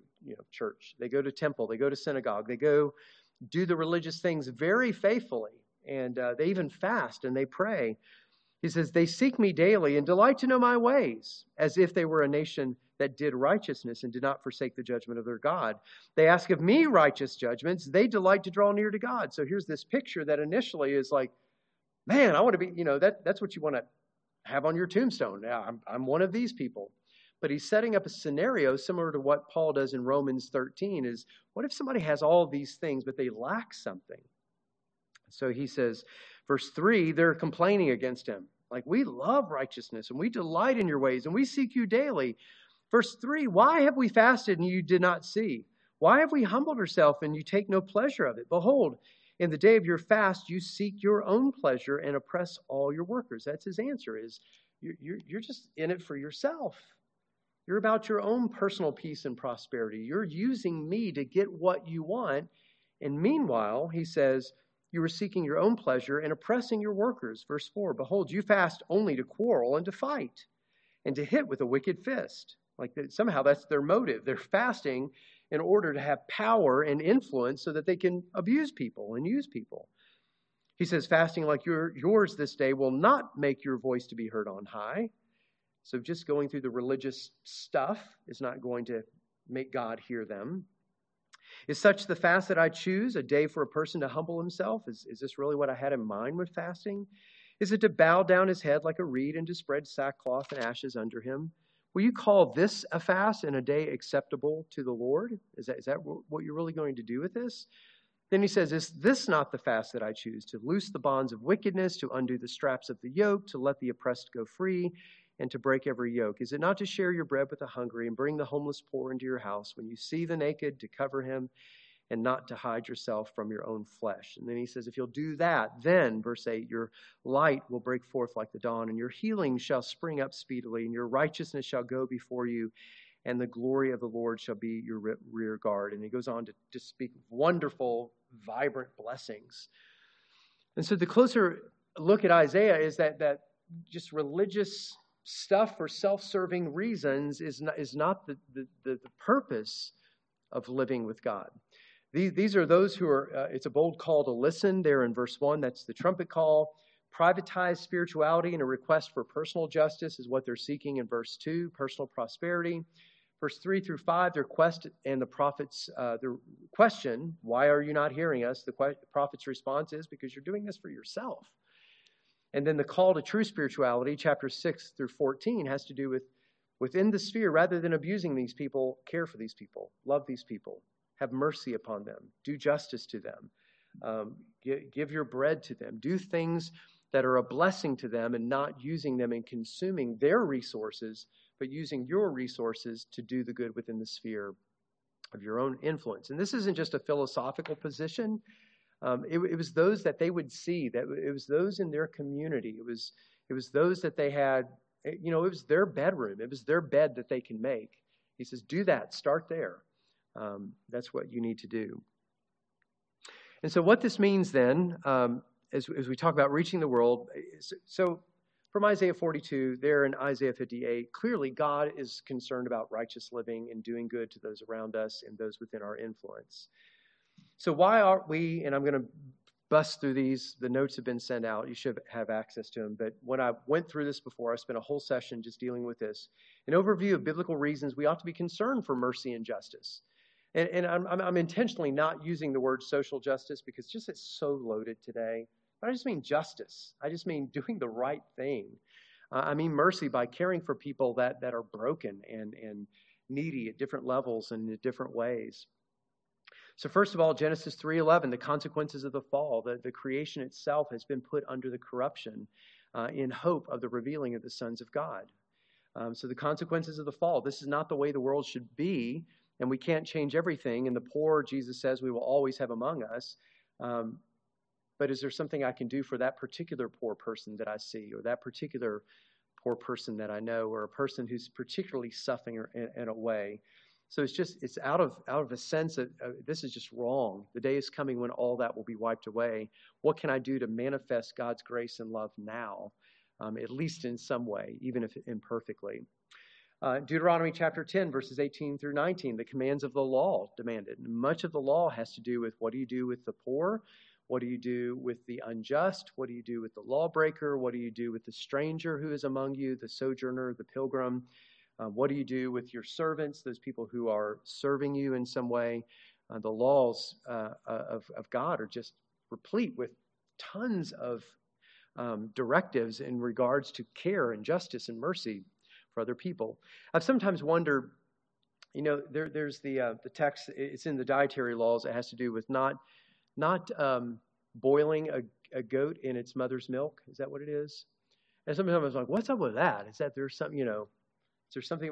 Speaker 1: They go to temple, they go to synagogue, they go do the religious things very faithfully, and they even fast and they pray. He says, they seek me daily and delight to know my ways, as if they were a nation that did righteousness and did not forsake the judgment of their God. They ask of me righteous judgments. They delight to draw near to God. So here's this picture that initially is like, man, I want to be, that's what you want to have on your tombstone. Yeah, I'm one of these people. But he's setting up a scenario similar to what Paul does in Romans 13 is, what if somebody has all these things, but they lack something? So he says, verse 3, they're complaining against him. Like, we love righteousness and we delight in your ways and we seek you daily. Verse 3, why have we fasted and you did not see? Why have we humbled ourselves and you take no pleasure of it? Behold, in the day of your fast, you seek your own pleasure and oppress all your workers. That's his answer, is you're just in it for yourself. You're about your own personal peace and prosperity. You're using me to get what you want. And meanwhile, he says, you are seeking your own pleasure and oppressing your workers. Verse 4, behold, you fast only to quarrel and to fight and to hit with a wicked fist. Like somehow that's their motive. They're fasting in order to have power and influence so that they can abuse people and use people. He says, fasting like yours this day will not make your voice to be heard on high. So just going through the religious stuff is not going to make God hear them. Is such the fast that I choose, a day for a person to humble himself? Is this really what I had in mind with fasting? Is it to bow down his head like a reed and to spread sackcloth and ashes under him? Will you call this a fast and a day acceptable to the Lord? Is that what you're really going to do with this? Then he says, is this not the fast that I choose? To loose the bonds of wickedness, to undo the straps of the yoke, to let the oppressed go free, and to break every yoke? Is it not to share your bread with the hungry and bring the homeless poor into your house? When you see the naked, to cover him and not to hide yourself from your own flesh. And then he says, if you'll do that, then, verse 8, your light will break forth like the dawn, and your healing shall spring up speedily, and your righteousness shall go before you, and the glory of the Lord shall be your rear guard. And he goes on to speak wonderful, vibrant blessings. And so the closer look at Isaiah is that just religious stuff for self-serving reasons is not the purpose of living with God. These are those who are, it's a bold call to listen there in verse 1. That's the trumpet call. Privatized spirituality and a request for personal justice is what they're seeking in verse 2, personal prosperity. Verse 3 through 5, their quest and the prophet's their question, why are you not hearing us? The prophet's response is, because you're doing this for yourself. And then the call to true spirituality, chapter 6 through 14, has to do with within the sphere, rather than abusing these people, care for these people, love these people, have mercy upon them, do justice to them, give your bread to them, do things that are a blessing to them and not using them and consuming their resources, but using your resources to do the good within the sphere of your own influence. And this isn't just a philosophical position. It was those that they would see, that it was those in their community. It was those that they had, it was their bedroom. It was their bed that they can make. He says, do that. Start there. That's what you need to do. And so what this means then, as we talk about reaching the world, so from Isaiah 42, there in Isaiah 58, clearly God is concerned about righteous living and doing good to those around us and those within our influence. So why aren't we, and I'm going to bust through these, the notes have been sent out, you should have access to them, but when I went through this before, I spent a whole session just dealing with this. An overview of biblical reasons we ought to be concerned for mercy and justice. And I'm intentionally not using the word social justice because just it's so loaded today. But I just mean justice. I just mean doing the right thing. I mean mercy by caring for people that are broken and needy at different levels and in different ways. So first of all, Genesis 3:11, the consequences of the fall, the creation itself has been put under the corruption in hope of the revealing of the sons of God. So the consequences of the fall, this is not the way the world should be, and we can't change everything. And the poor, Jesus says, we will always have among us. But is there something I can do for that particular poor person that I see, or that particular poor person that I know, or a person who's particularly suffering in a way? So it's out of a sense that this is just wrong. The day is coming when all that will be wiped away. What can I do to manifest God's grace and love now, at least in some way, even if imperfectly? Deuteronomy chapter 10, verses 18 through 19, the commands of the law demanded. And much of the law has to do with what do you do with the poor? What do you do with the unjust? What do you do with the lawbreaker? What do you do with the stranger who is among you, the sojourner, the pilgrim? What do you do with your servants, those people who are serving you in some way? The laws of God are just replete with tons of directives in regards to care and justice and mercy for other people. I've sometimes wondered, there's the text, it's in the dietary laws. It has to do with not boiling a goat in its mother's milk. Is that what it is? And sometimes I was like, what's up with that? Is that there's something, is there something?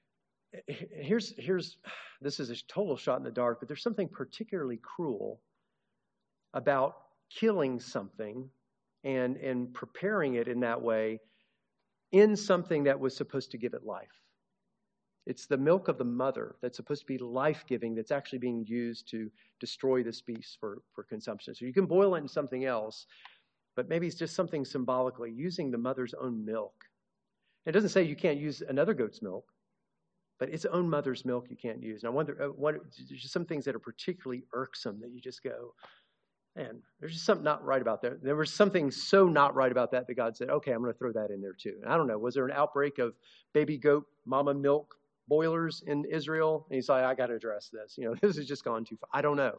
Speaker 1: This is a total shot in the dark, but there's something particularly cruel about killing something and preparing it in that way in something that was supposed to give it life. It's the milk of the mother that's supposed to be life-giving that's actually being used to destroy this beast for consumption. So you can boil it in something else, but maybe it's just something symbolically, using the mother's own milk. It doesn't say you can't use another goat's milk, but its own mother's milk you can't use. And I wonder, there's just some things that are particularly irksome that you just go, man, there's just something not right about that. There was something so not right about that God said, okay, I'm going to throw that in there too. And I don't know, was there an outbreak of baby goat mama milk boilers in Israel? And he's like, I got to address this. This has just gone too far. I don't know.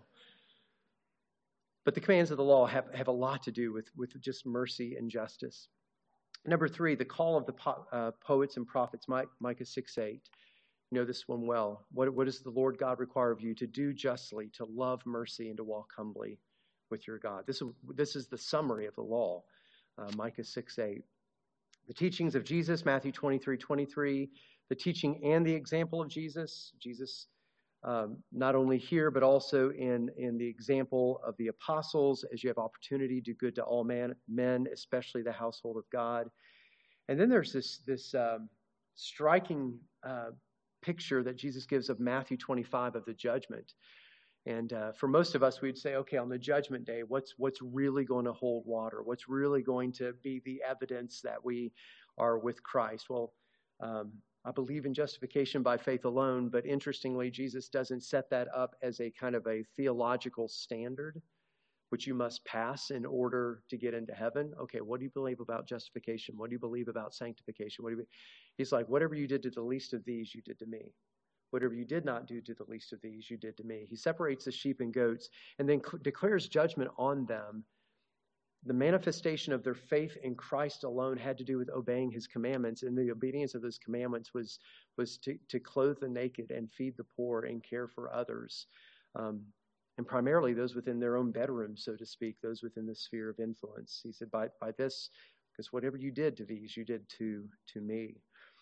Speaker 1: But the commands of the law have a lot to do with just mercy and justice. Number 3, the call of the poets and prophets, Micah 6:8. You know this one well. What does the Lord God require of you? To do justly, to love mercy, and to walk humbly with your God. This is the summary of the law, Micah 6:8. The teachings of Jesus, Matthew 23:23. The teaching and the example of Jesus. Jesus, not only here, but also in the example of the apostles, as you have opportunity, do good to all men, especially the household of God. And then there's this striking picture that Jesus gives of Matthew 25 of the judgment. And for most of us, we'd say, okay, on the judgment day, what's really going to hold water? What's really going to be the evidence that we are with Christ? Well, I believe in justification by faith alone, but interestingly, Jesus doesn't set that up as a kind of a theological standard, which you must pass in order to get into heaven. Okay, what do you believe about justification? What do you believe about sanctification? He's like, whatever you did to the least of these, you did to me. Whatever you did not do to the least of these, you did to me. He separates the sheep and goats and then declares judgment on them. The manifestation of their faith in Christ alone had to do with obeying his commandments, and the obedience of those commandments was to clothe the naked and feed the poor and care for others. And primarily those within their own bedroom, so to speak, those within the sphere of influence. He said, by this, because whatever you did to these, you did to me.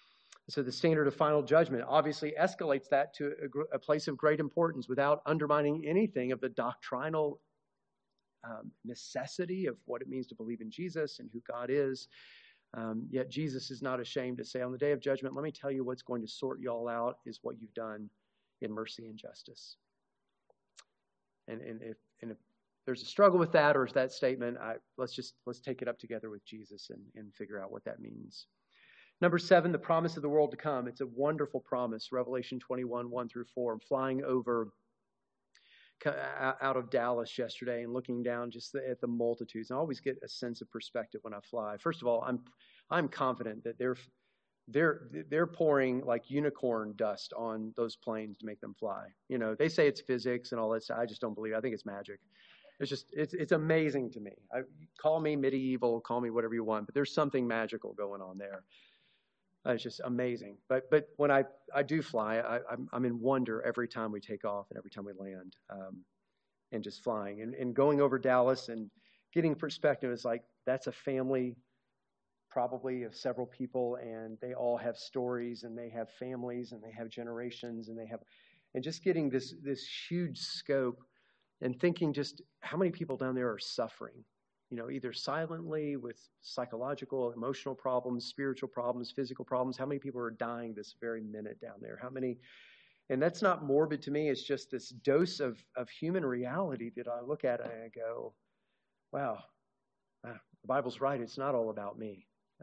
Speaker 1: So the standard of final judgment obviously escalates that to a place of great importance without undermining anything of the doctrinal necessity of what it means to believe in Jesus and who God is. Yet Jesus is not ashamed to say, on the day of judgment, let me tell you what's going to sort you all out is what you've done in mercy and justice. And if there's a struggle with that or that statement, let's take it up together with Jesus and figure out what that means. Number 7, the promise of the world to come. It's a wonderful promise. Revelation 21, 1 through 4. I'm flying over out of Dallas yesterday and looking down just at the multitudes. And I always get a sense of perspective when I fly. First of all, I'm confident that they're pouring like unicorn dust on those planes to make them fly. You know, they say it's physics and all that stuff. I just don't believe it. I think it's magic. It's amazing to me. Call me medieval, call me whatever you want, but there's something magical going on there. It's just amazing. But when I do fly, I'm in wonder every time we take off and every time we land, and just flying and going over Dallas and getting perspective. Is like that's a family, probably of several people, and they all have stories and they have families and they have generations and just getting this huge scope and thinking just how many people down there are suffering. You know, either silently with psychological, emotional problems, spiritual problems, physical problems. How many people are dying this very minute down there? How many? And that's not morbid to me. It's just this dose of human reality that I look at and I go, wow, the Bible's right. It's not all about me.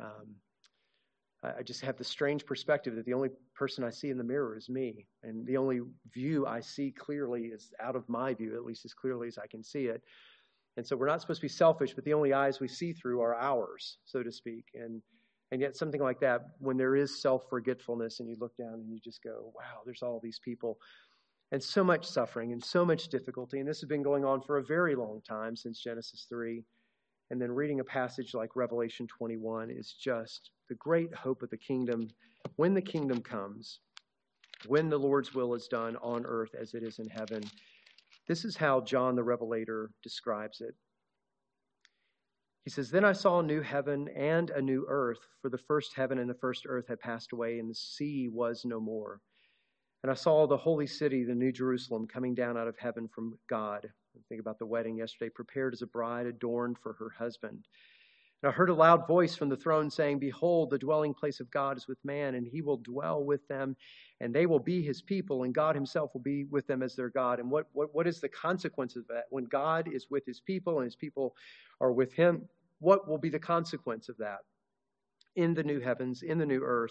Speaker 1: I just have the strange perspective that the only person I see in the mirror is me. And the only view I see clearly is out of my view, at least as clearly as I can see it. And so we're not supposed to be selfish, but the only eyes we see through are ours, so to speak. And yet something like that, when there is self-forgetfulness and you look down and you just go, wow, there's all these people and so much suffering and so much difficulty. And this has been going on for a very long time, since Genesis 3. And then reading a passage like Revelation 21 is just the great hope of the kingdom. When the kingdom comes, when the Lord's will is done on earth as it is in heaven. This is how John the Revelator describes it. He says, "Then I saw a new heaven and a new earth, for the first heaven and the first earth had passed away, and the sea was no more. And I saw the holy city, the new Jerusalem, coming down out of heaven from God." Think about the wedding yesterday, prepared as a bride adorned for her husband. And I heard a loud voice from the throne saying, "Behold, the dwelling place of God is with man, and he will dwell with them, and they will be his people, and God himself will be with them as their God." And what is the consequence of that? When God is with his people and his people are with him, what will be the consequence of that? In the new heavens, in the new earth,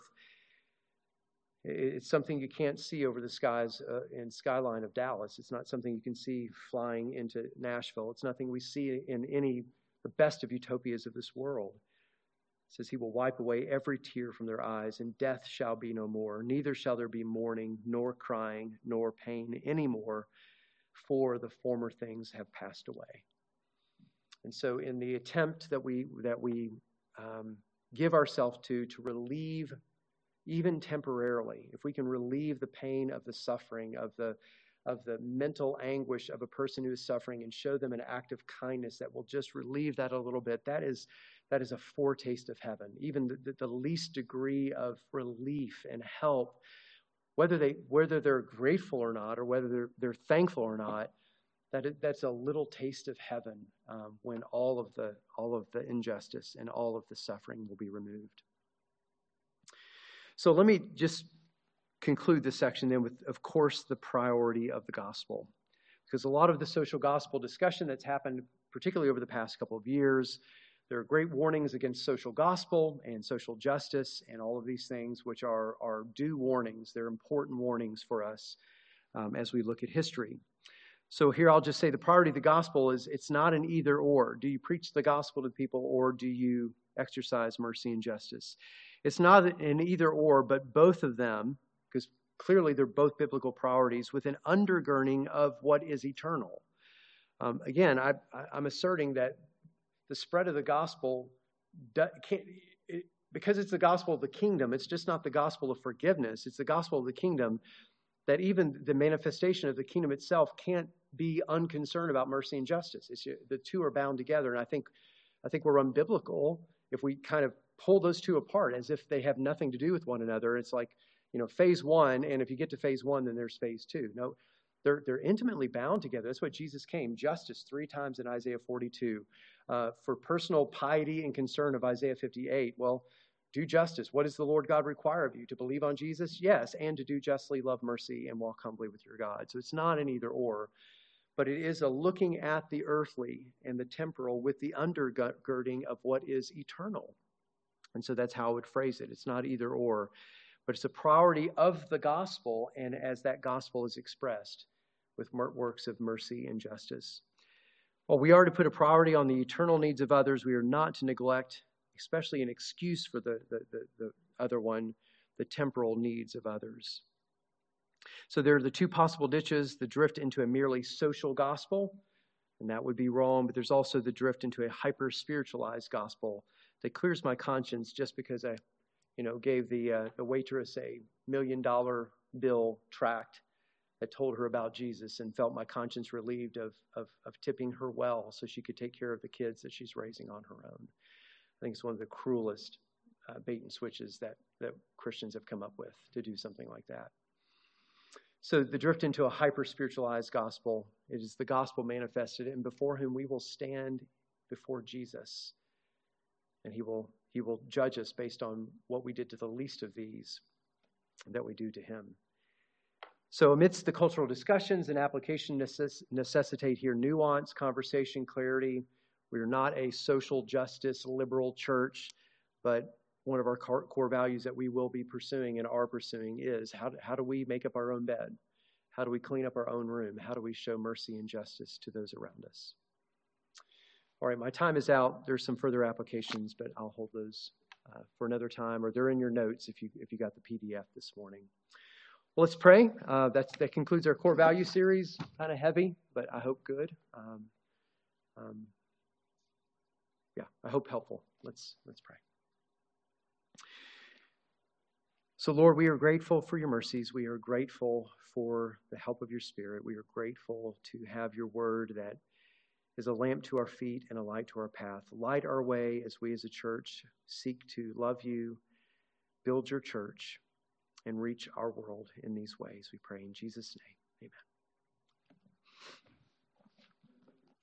Speaker 1: it's something you can't see over the skies and skyline of Dallas. It's not something you can see flying into Nashville. It's nothing we see in the best of utopias of this world. It says he will wipe away every tear from their eyes, and death shall be no more. Neither shall there be mourning, nor crying, nor pain anymore, for the former things have passed away. And so in the attempt that we give ourselves to relieve, even temporarily, if we can relieve the pain of the suffering, of the mental anguish of a person who is suffering, and show them an act of kindness that will just relieve that a little bit, that is a foretaste of heaven. Even the least degree of relief and help, whether they're grateful or not, or whether they're thankful or not, that's a little taste of heaven when all of the injustice and all of the suffering will be removed. So let me just conclude this section then with, of course, the priority of the gospel. Because a lot of the social gospel discussion that's happened, particularly over the past couple of years, there are great warnings against social gospel and social justice and all of these things, which are due warnings. They're important warnings for us as we look at history. So here I'll just say the priority of the gospel is it's not an either or. Do you preach the gospel to people, or do you exercise mercy and justice? It's not an either or, but both of them, because clearly they're both biblical priorities with an undergirding of what is eternal. Again, I'm asserting that the spread of the gospel because it's the gospel of the kingdom, it's just not the gospel of forgiveness. It's the gospel of the kingdom, that even the manifestation of the kingdom itself can't be unconcerned about mercy and justice. The two are bound together, and I think we're unbiblical if we kind of pull those two apart as if they have nothing to do with one another. It's like, phase one, and if you get to phase one, then there's phase two. No, they're intimately bound together. That's what Jesus came. Justice 3 times in Isaiah 42. For personal piety and concern of Isaiah 58. Well, do justice. What does the Lord God require of you? To believe on Jesus? Yes. And to do justly, love mercy, and walk humbly with your God. So it's not an either or, but it is a looking at the earthly and the temporal with the undergirding of what is eternal. And so that's how I would phrase it. It's not either or, but it's a priority of the gospel, and as that gospel is expressed with works of mercy and justice. Well, we are to put a priority on the eternal needs of others. We are not to neglect, especially an excuse for the other one, the temporal needs of others. So there are the two possible ditches: the drift into a merely social gospel, and that would be wrong, but there's also the drift into a hyper-spiritualized gospel that clears my conscience just because I gave the waitress a $1 million bill tract that told her about Jesus and felt my conscience relieved of tipping her well so she could take care of the kids that she's raising on her own. I think it's one of the cruelest bait and switches that Christians have come up with, to do something like that. So the drift into a hyper-spiritualized gospel, it is the gospel manifested, and before whom we will stand before Jesus, and he will judge us based on what we did to the least of these that we do to him. So amidst the cultural discussions and application necessitate here nuance, conversation, clarity. We are not a social justice liberal church, but one of our core values that we will be pursuing and are pursuing is how do we make up our own bed? How do we clean up our own room? How do we show mercy and justice to those around us? All right, my time is out. There's some further applications, but I'll hold those for another time, or they're in your notes if you got the PDF this morning. Well, let's pray. That concludes our core value series. Kind of heavy, but I hope good. I hope helpful. Let's pray. So, Lord, we are grateful for your mercies. We are grateful for the help of your Spirit. We are grateful to have your word that is a lamp to our feet and a light to our path. Light our way as we as a church seek to love you, build your church, and reach our world in these ways. We pray in Jesus' name. Amen.